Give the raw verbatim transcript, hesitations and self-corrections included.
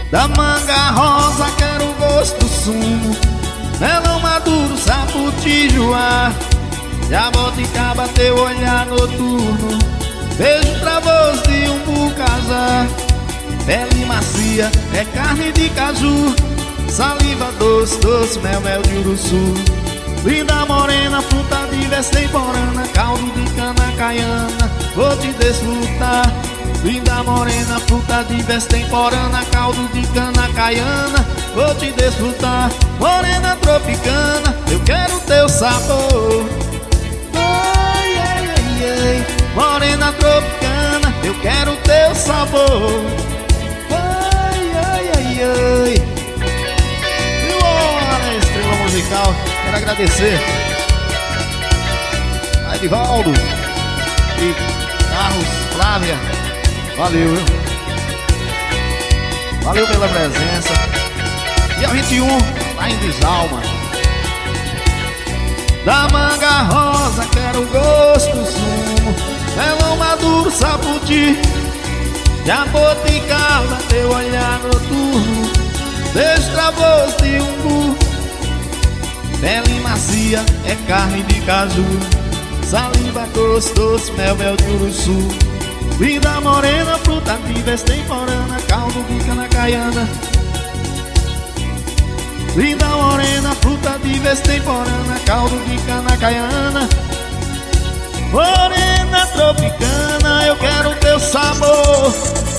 Da manga rosa quero o gosto, sumo, melão maduro, saputi, joá, jaboticaba, teu olhar noturno, beijo travoso de umbu, casar, pele macia, é carne de caju, saliva doce, doce, mel, mel de uruçu. Linda morena, fruta diversa temporana, caldo de cana caiana, vou te desfrutar. Linda morena, fruta diversa temporana, caldo de cana caiana, vou te desfrutar. Morena tropicana, eu quero teu sabor. Ai, ai, ai, ai. Morena tropicana, eu quero teu sabor. Ai, ai, ai, ai. E olha, estrela musical, quero agradecer a Edivaldo e Carlos, Flávia. Valeu, viu? Valeu pela presença. Dia vinte e um, lá em Desalma. Da manga rosa quero o gosto, sumo, melão maduro, saputi, jaboticaba, teu olhar noturno, beijo travoso de umbu, pele macia, é carne de caju, saliva doce, doce, mel, mel de uruçu. Linda morena, fruta diversa temporana, caldo de cana caiana. Linda morena, fruta diversa temporana, caldo de cana caiana. Morena tropicana, eu quero teu sabor.